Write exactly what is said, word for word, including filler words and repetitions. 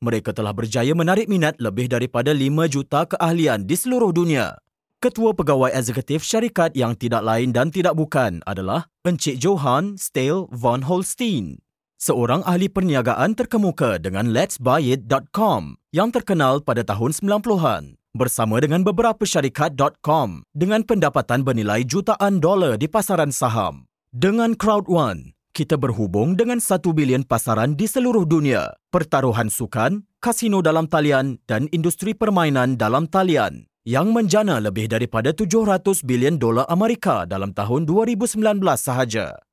mereka telah berjaya menarik minat lebih daripada lima juta keahlian di seluruh dunia. Ketua Pegawai Eksekutif syarikat yang tidak lain dan tidak bukan adalah Encik Johan Steele von Holstein, seorang ahli perniagaan terkemuka dengan lets buy it dot com yang terkenal pada tahun sembilan puluhan, bersama dengan beberapa syarikat .com dengan pendapatan bernilai jutaan dolar di pasaran saham. Dengan Crowd One, kita berhubung dengan satu bilion pasaran di seluruh dunia, pertaruhan sukan, kasino dalam talian dan industri permainan dalam talian yang menjana lebih daripada tujuh ratus bilion dolar Amerika dalam tahun dua ribu sembilan belas sahaja.